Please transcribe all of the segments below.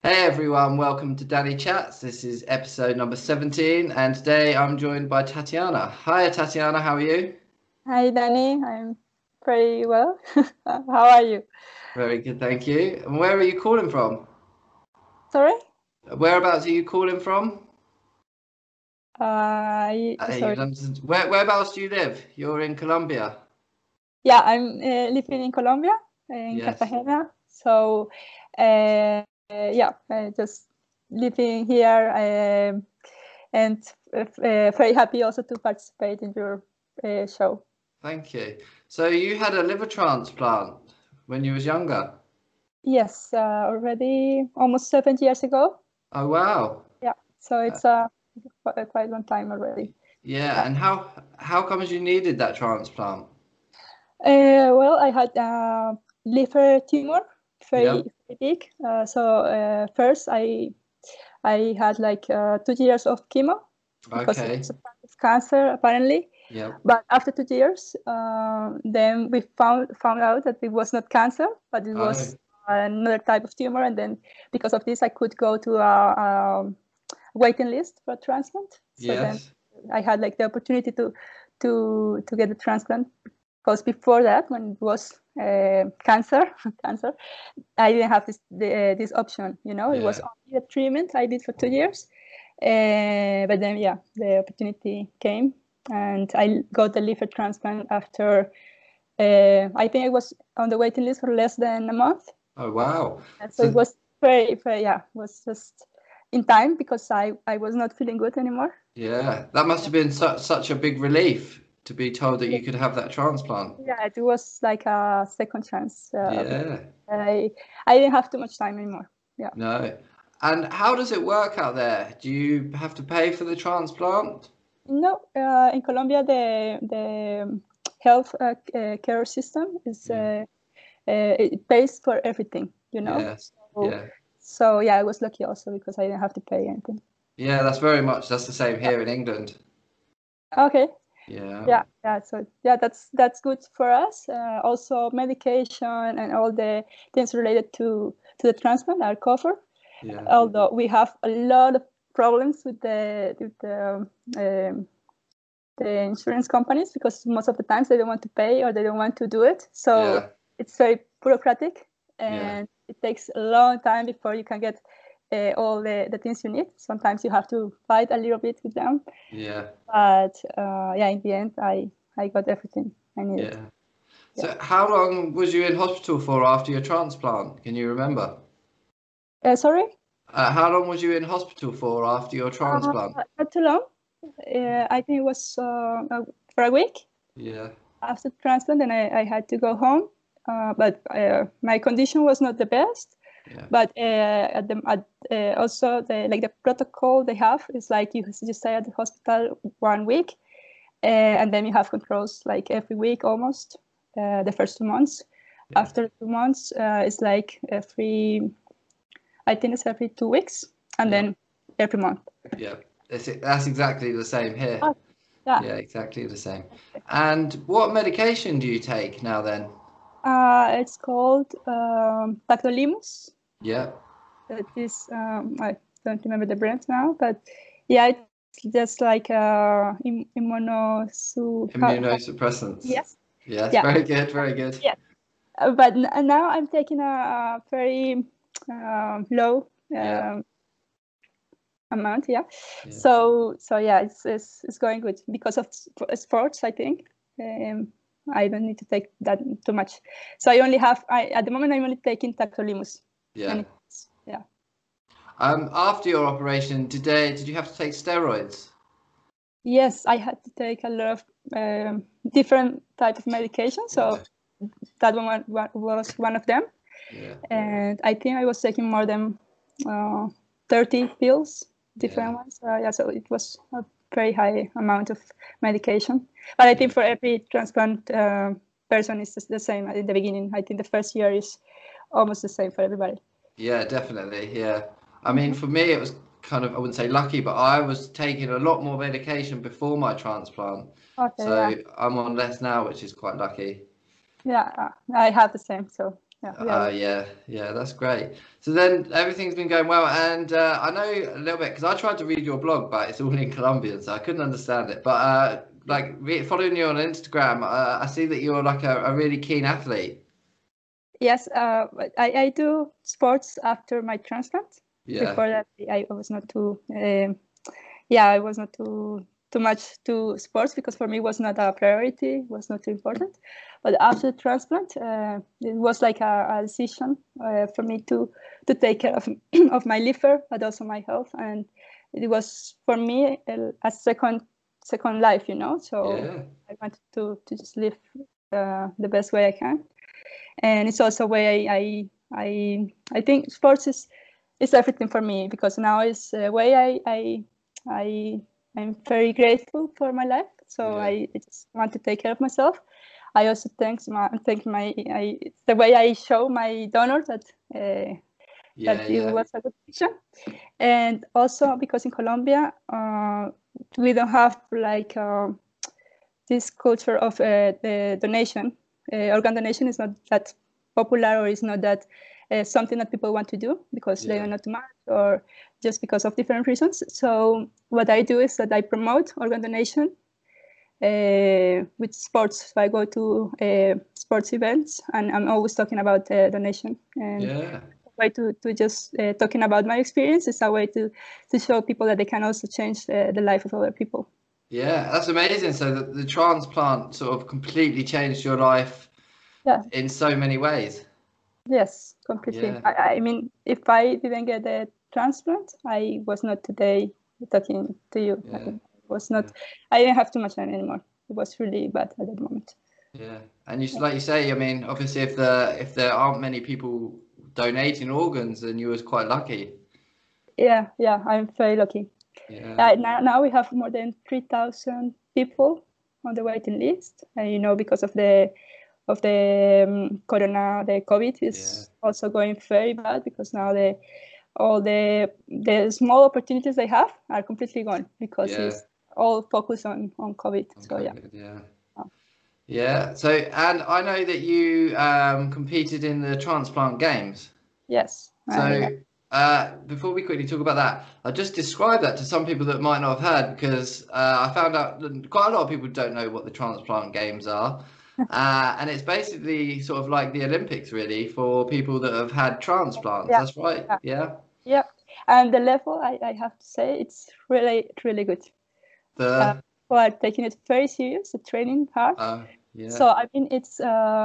Hey everyone, welcome to Danny Chats. This is episode number 17, and today I'm joined by Tatiana. Hi Tatiana, how are you? Hi, Danny. I'm pretty well. How are you? Very good, thank you. And where are you calling from? Sorry? Whereabouts are you calling from? Sorry. Whereabouts do you live? You're in Colombia. Yeah, I'm living in Colombia, in Yes. Cartagena. So, yeah, just living here and very happy also to participate in your show. Thank you. So you had a liver transplant when you was younger. Yes, already almost 7 years ago. Oh wow. Yeah, so Uh, it's a quite long time already. yeah, Yeah. and how comes you needed that transplant? Well, I had a liver tumor, very, Yep. very big. So first, I had like 2 years of chemo because it Okay. was a type of cancer apparently. Yep. But after 2 years, then we found out that it was not cancer, but it Oh, was another type of tumor. And then because of this, I could go to a waiting list for a transplant. So then yes. I had like the opportunity to get the transplant because before that, when it was cancer, cancer, I didn't have this option. It was Yeah. only a treatment I did for 2 years, but then yeah, the opportunity came, and I got the liver transplant after. I think I was on the waiting list for less than a month, Oh wow. and so it So was very, very, yeah, it was just in time because I was not feeling good anymore. yeah, that must have been such a big relief to be told that you could have that transplant. Yeah, it was like a second chance. Yeah. I didn't have too much time anymore. Yeah. No. And how does it work out there? Do you have to pay for the transplant? No, in Colombia, the health care system is Yeah. it pays for everything. Yes. So, Yeah. so yeah, I was lucky also because I didn't have to pay anything. Yeah, that's the same here in England. Okay. Yeah. Yeah. So yeah, that's good for us. Also, medication and all the things related to the transplant are covered. Yeah. Although we have a lot of problems um, the insurance companies because most of the times they don't want to pay or they don't want to do it. So Yeah. it's very bureaucratic Yeah. and it takes a long time before you can get all the things you need. Sometimes you have to fight a little bit with them, Yeah. but yeah, in the end, I got everything I needed. Yeah. Yeah. So how long was you in hospital for after your transplant? Can you remember? Sorry, How long was you in hospital for after your transplant? not too long. I think it was for a week Yeah. after transplant, and I had to go home. But my condition was not the best. Yeah. But also the protocol they have is like you stay at the hospital 1 week, and then you have controls like every week almost the first 2 months. Yeah. After 2 months, it's like I think it's every 2 weeks, and Yeah. then every month. Yeah. That's exactly the same here. Oh, yeah. Yeah, exactly the same. And what medication do you take now then? It's called Tacrolimus. Yeah. That is, I don't remember the brand now, but yeah, it's just like Immunosuppressants. yes, Yes, yeah, very good, very good. yeah. But now I'm taking a very low Yeah. amount. Yeah, Yeah. so yeah, it's going good because of sports. I think I don't need to take that too much. So I only have at the moment I'm only taking tacrolimus, Yeah. and yeah. After your operation did you have to take steroids? Yes, I had to take a lot of different type of medication. So Yeah. that was one of them, Yeah. and I think I was taking more than uh, 30 pills, Yeah. different ones. Yeah, so it was a very high amount of medication. But I think Yeah. for every transplant person, it's just the same in the beginning. I think the first year is almost the same for everybody. Yeah, definitely. Yeah. I mean, Mm-hmm. for me, it was kind of, I wouldn't say lucky, but I was taking a lot more medication before my transplant. Okay, So yeah, I'm on less now, which is quite lucky. yeah, I have the same. So Yeah, that's great. So then everything's been going well, and I know a little bit because I tried to read your blog, but it's all in Colombian, so I couldn't understand it. But following you on Instagram, I see that you're like a really keen athlete. Yes, I do sports after my transplant. Yeah. Before that, I was not too. I was not too much to sports because for me it was not a priority, was not too important. But after transplant, it was like a decision for me to take care of of my liver, but also my health, and it was for me a second life, So I wanted to just live the best way I can, and it's also a way I think sports is everything for me because now it's a way I'm very grateful for my life. So I just want to take care of myself. I also thank the way I show my donor that it was a good decision. And also because in Colombia we don't have like this culture of the donation. Organ donation is not that popular, or is not that something that people want to do because they are not too much, or just because of different reasons. So what I do is that I promote organ donation with sports. So I go to sports events, and I'm always talking about donation. And a way to just talking about my experience is a way to show people that they can also change the life of other people. Yeah, that's amazing. So the transplant sort of completely changed your life in so many ways. Yes, completely. Yeah. I mean, if I didn't get the transplant, I was not today talking to you. Yeah. I was not. I didn't have too much time anymore. It was really bad at that moment. Yeah, and like you say, I mean, obviously, if there aren't many people donating organs, then you was quite lucky. Yeah, I'm very lucky. Yeah. Now we have more than 3,000 people on the waiting list, and because of the corona, the COVID is also going very bad because now all the small opportunities they have are completely gone because it's all focused on COVID. Yeah. So, and I know that you competed in the transplant games. Yes. So, before we quickly talk about that, I'll just describe that to some people that might not have heard, because I found out that quite a lot of people don't know what the transplant games are. And it's basically sort of like the Olympics, really, for people that have had transplants. That's right. Yeah. And the level, I have to say, it's really, really good. People are taking it very serious, the training hard. So, I mean, it's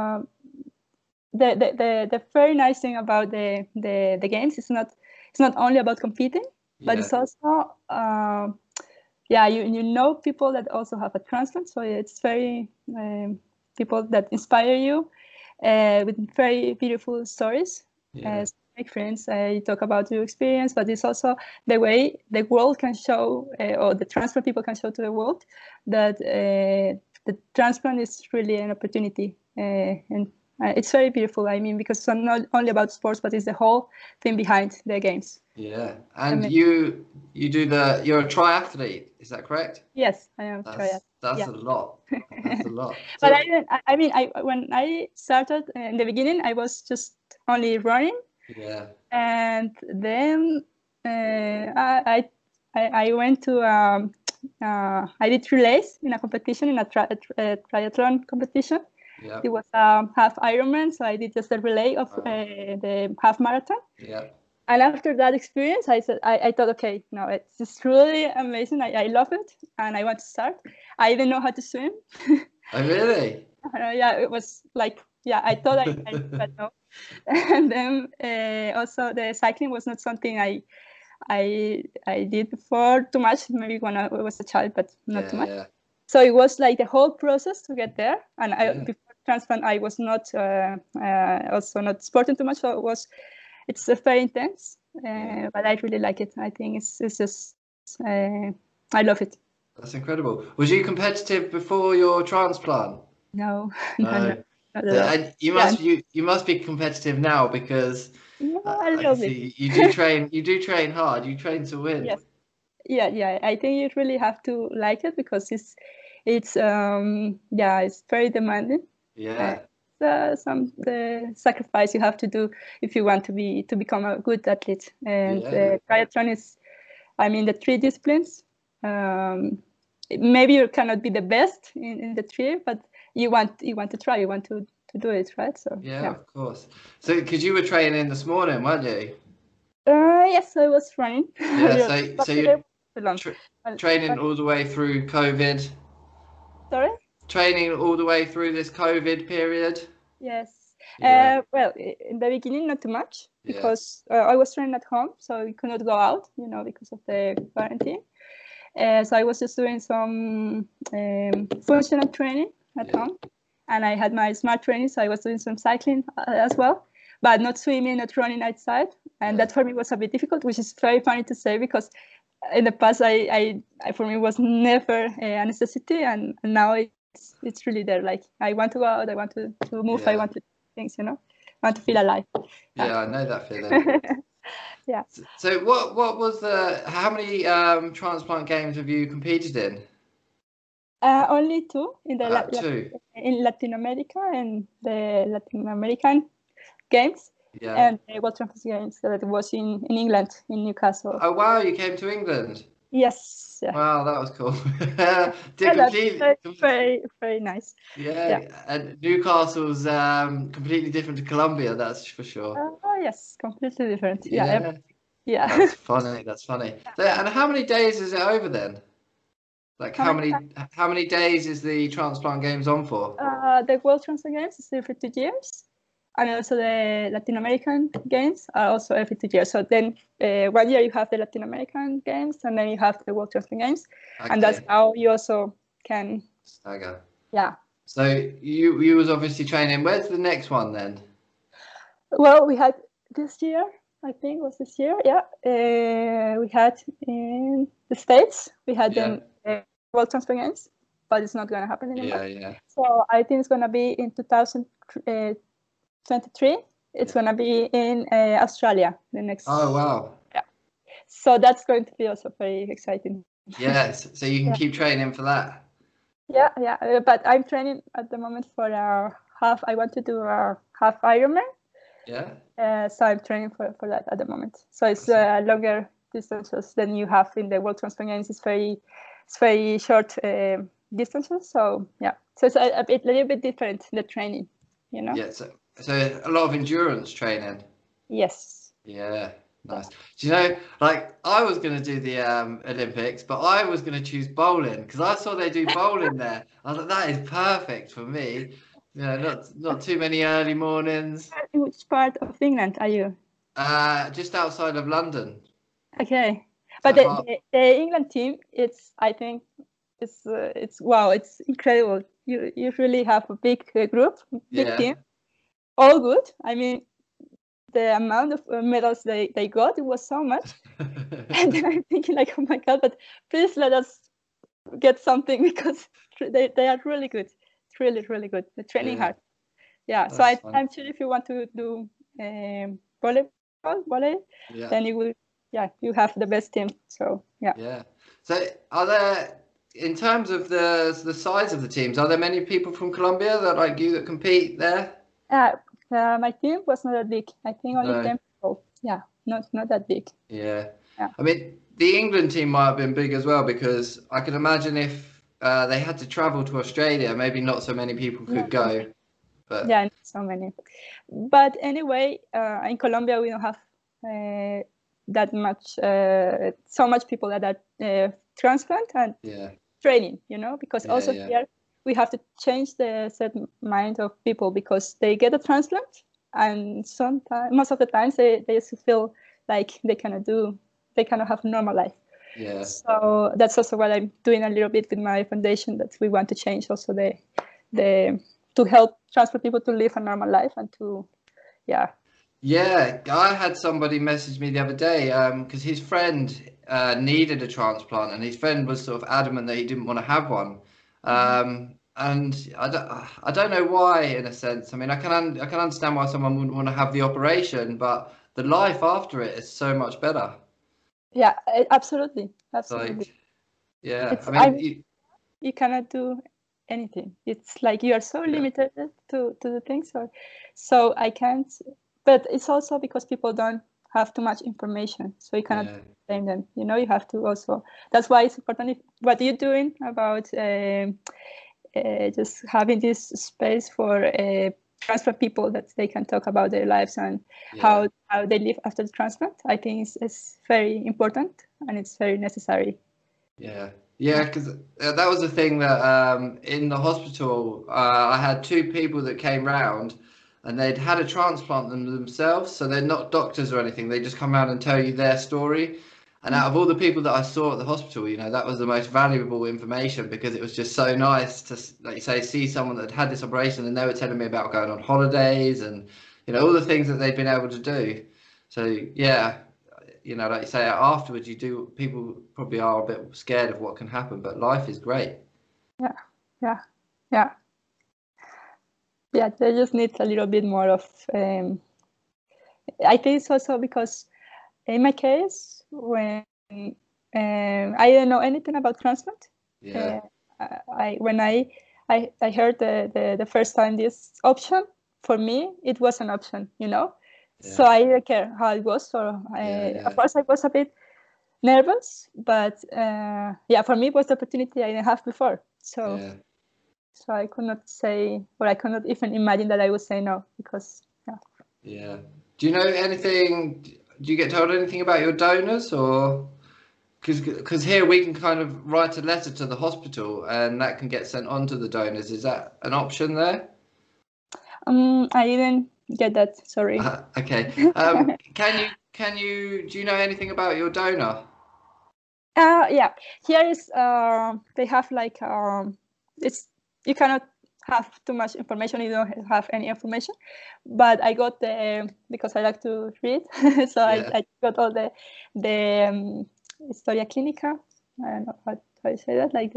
the very nice thing about the games is it's not only about competing, but it's also you people that also have a transplant. So it's very people that inspire you with very beautiful stories. Make friends, you talk about your experience, but it's also the way the world can show, or the transplant people can show to the world that the transplant is really an opportunity, and it's very beautiful. I mean, because it's not only about sports, but it's the whole thing behind the games. Yeah, and you're a triathlete, is that correct? Yes, I am triathlete. That's a lot. That's a lot. But when I started in the beginning, I was just only running. Yeah. And then I went to I did relays in a competition, in a triathlon competition. Yeah. It was half Ironman, so I did just a relay of the half marathon. Yeah. And after that experience, I thought, okay, no, it's just really amazing. I love it, and I want to start. I didn't know how to swim. Oh, really? It was like, I thought I know. And then also the cycling was not something I did before too much, maybe when I was a child, but not too much. Yeah. So it was like the whole process to get there. And before transplant, I was not also not sporting too much. So it's very intense, but I really like it. I think it's just, I love it. That's incredible. Was you competitive before your transplant? No. And you must be competitive now, because you do train hard. You train to win. Yes. Yeah. I think you really have to like it because it's very demanding. Yeah. some the sacrifice you have to do if you want to become a good athlete. And triathlon is, I mean, the three disciplines. Maybe you cannot be the best in the three, but you want to try. You want to do it, right? So yeah, of course. So because you were training this morning, weren't you? Yes, I was running. Yeah. So you're training all the way through COVID. Sorry? Training all the way through this COVID period? Yes. Yeah. Well, in the beginning, not too much because I was training at home, so I could not go out, because of the quarantine. So I was just doing some functional training at home, and I had my smart training, so I was doing some cycling as well, but not swimming, not running outside, and that for me was a bit difficult, which is very funny to say because in the past, I for me was never a necessity, and now it's really there. Like I want to go out, I want to move, I want to do things, I want to feel alive. Yeah, I know that feeling. Yeah. So what was how many transplant games have you competed in? Only two in the two in Latin America and the Latin American Games. Yeah. And the World Champions Games that was in England, in Newcastle. Oh wow, you came to England. Yes. Yeah. Wow, that was cool. That's very, very nice. Yeah, and Newcastle's completely different to Colombia, that's for sure. Oh yes, completely different. Yeah. That's funny. That's funny. So, and how many days is it over then? Like how many days is the transplant games on for? The World Transplant Games is every 2 years. And also the Latin American Games are also every 2 years. So then 1 year you have the Latin American Games, and then you have the World Transplant Games. Okay. And that's how you also can stagger. Yeah. So you was obviously training. Where's the next one then? Well, we had this year, I think it was this year. Yeah. We had in the States, we had the World Transplant Games, but it's not going to happen anymore. Yeah. So I think it's going to be in 2023. It's going to be in Australia the next. Oh wow! Yeah, so that's going to be also very exciting. Yes, so you can keep training for that. Yeah. But I'm training at the moment for a half. I want to do a half Ironman. Yeah. So I'm training for that at the moment. So it's longer distances than you have in the World Transplant Games. It's very short distances. So yeah, so it's a little bit different, the training, Yeah. So a lot of endurance training. Yes. Yeah, nice. Do you know, like I was going to do the Olympics, but I was going to choose bowling because I saw they do bowling there. I thought that is perfect for me. Not too many early mornings. In which part of England are you? Just outside of London. Okay, but the England team, I think it's wow, it's incredible. You really have a big group, big team. All good. I mean, the amount of medals they got, it was so much. And then I'm thinking like, oh my God, but please let us get something because they are really good. It's really, really good. They're training hard. Yeah. So I'm sure if you want to do volley, then you will, you have the best team. So, yeah. Yeah. So are there, in terms of the size of the teams, are there many people from Colombia that like you that compete there? My team was not that big. I think only 10 people. Yeah, not that big. Yeah. I mean, the England team might have been big as well because I can imagine if they had to travel to Australia, maybe not so many people could go. But not so many. But anyway, in Colombia we don't have that much, so much people that are transplant and training. Because also here we have to change the set mind of people because they get a transplant and most of the times they just feel like they cannot have a normal life. Yeah. So that's also what I'm doing a little bit with my foundation, that we want to change also to help transplant people to live a normal life and to, Yeah, I had somebody message me the other day because his friend needed a transplant and his friend was sort of adamant that he didn't want to have one. And I don't know why, in a sense. I mean, I can understand why someone wouldn't want to have the operation, but the life after it is so much better. Yeah, absolutely. Like, I mean, you you cannot do anything. It's like you are so limited to the things. So I can't. But it's also because people don't have too much information, so you cannot blame them. You have to also. That's why it's important. What you're doing about just having this space for transplant people, that they can talk about their lives and how they live after the transplant. I think it's very important and it's very necessary. Yeah, because that was the thing that in the hospital, I had 2 people that came round and they'd had a transplant themselves, so they're not doctors or anything. They just come around and tell you their story. And out of all the people that I saw at the hospital, that was the most valuable information, because it was just so nice to, like you say, see someone that had this operation, and they were telling me about going on holidays and, all the things that they've been able to do. So, yeah. Like you say, afterwards, people probably are a bit scared of what can happen, but life is great. Yeah. They just need a little bit more of. I think it's also because, in my case, when I didn't know anything about transplant. When I heard the first time this option, for me it was an option, So I didn't care how it was. So of course I was a bit nervous, but for me it was the opportunity I didn't have before. So I could not say, or I could not even imagine that I would say no, because Do you know anything? Do you get told anything about your donors, or because here we can kind of write a letter to the hospital and that can get sent on to the donors? Is that an option there? I didn't get that. Sorry. Okay. Do you know anything about your donor? Yeah. Here is they have like it's, you cannot have too much information. You don't have any information. But I got because I like to read, so I got all the Historia Clínica. I don't know how you say that. Like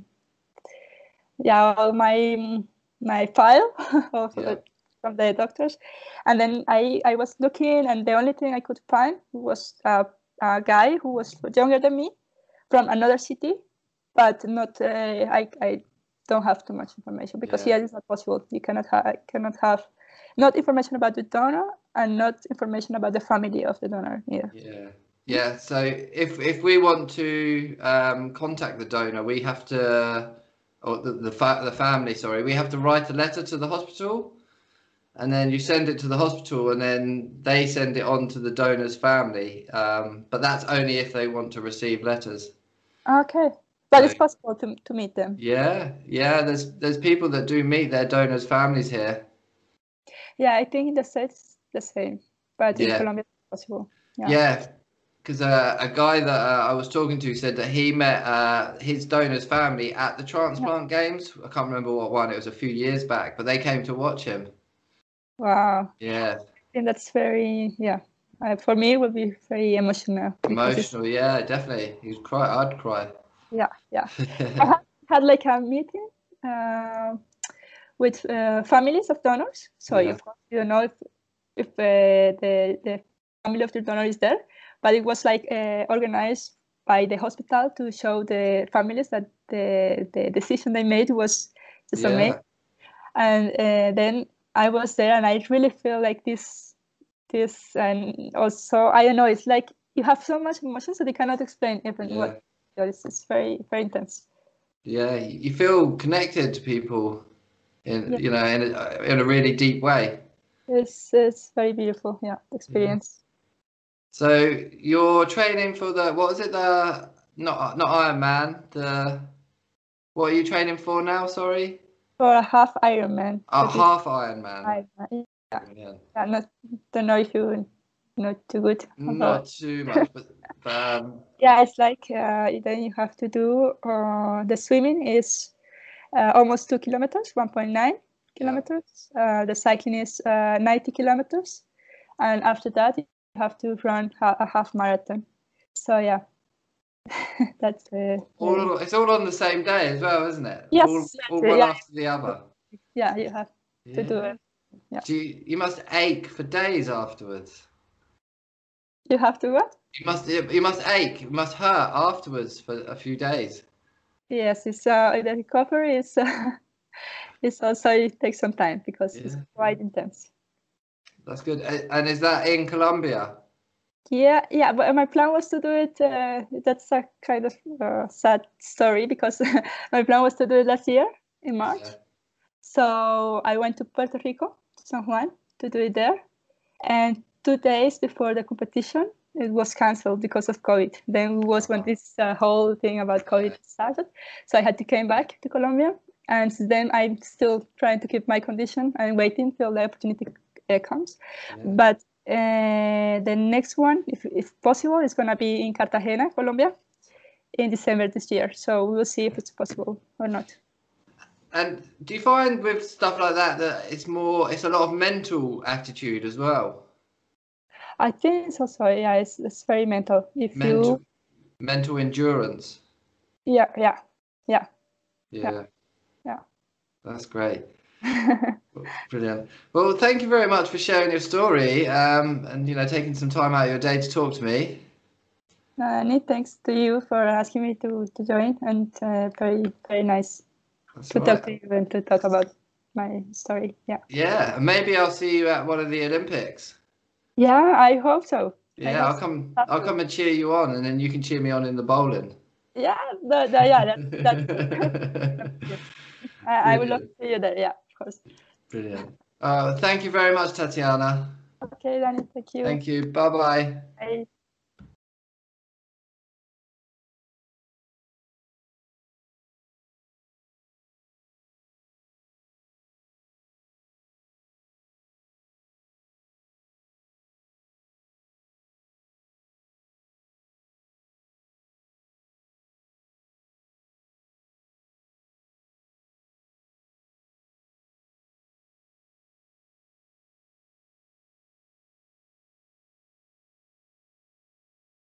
all my file from the doctors, and then I was looking, and the only thing I could find was a guy who was younger than me from another city, but not. I don't have too much information, because here it's not possible. You cannot have not information about the donor and not information about the family of the donor either. Yeah. So if we want to contact the donor, we have to, or the family, sorry, we have to write a letter to the hospital, and then you send it to the hospital, and then they send it on to the donor's family. But that's only if they want to receive letters. Okay, but it's possible to meet them. Yeah. There's people that do meet their donors' families here. Yeah, I think in the States the same, but in Colombia it's possible. Yeah. Because a guy that I was talking to said that he met his donor's family at the transplant games. I can't remember what one. It was a few years back, but they came to watch him. Wow. Yeah. I think that's very, for me it would be very emotional. Emotional, yeah, definitely. You'd cry. I'd cry. Yeah. I had like a meeting with families of donors. So of course you don't know if the family of the donor is there, but it was like organized by the hospital to show the families that the decision they made was just amazing. And then I was there, and I really feel like this, and also I don't know. It's like you have so much emotion, so they cannot explain even what. It's very, very intense. Yeah, you feel connected to people in in a really deep way. It's very beautiful, experience. So you're training for what was it? The not Ironman. What are you training for now? Sorry. For a half Ironman. Half Ironman. Don't know if you know too good. Not too much, but it's like then you have to do the swimming is almost 2 kilometers, 1.9 kilometers. The cycling is 90 kilometers, and after that you have to run a half marathon. So that's it's all on the same day as well, isn't it? Yes. All one after the other. Yeah, you have to do it. Yeah. You must ache for days afterwards. You have to what? You must ache. It must hurt afterwards for a few days. Yes, it's the recovery is it's also, it takes some time because it's Yeah. quite intense. That's good. And is that in Colombia? Yeah, but my plan was to do it. That's a kind of sad story because my plan was to do it last year in March. Yeah. So I went to Puerto Rico, San Juan, to do it there. And 2 days before the competition, it was canceled because of COVID. Then was when this whole thing about COVID started. So I had to come back to Colombia. And then I'm still trying to keep my condition and waiting till the opportunity comes. Yeah. But the next one, if possible, is going to be in Cartagena, Colombia, in December this year. So we will see if it's possible or not. And do you find with stuff like that that it's a lot of mental aptitude as well? I think it's also, yeah, it's very mental. Mental endurance. Yeah. That's great. Brilliant. Well, thank you very much for sharing your story, and taking some time out of your day to talk to me. Thanks to you for asking me to join, and very, very nice to talk to you and to talk about my story. Yeah, maybe I'll see you at one of the Olympics. Yeah, I hope so. Yeah, I'll come and cheer you on, and then you can cheer me on in the bowling. Yeah, that's I would love to see you there. Yeah, of course. Brilliant. Thank you very much, Tatiana. Okay, Danny. Thank you. Thank you. Bye-bye. Bye.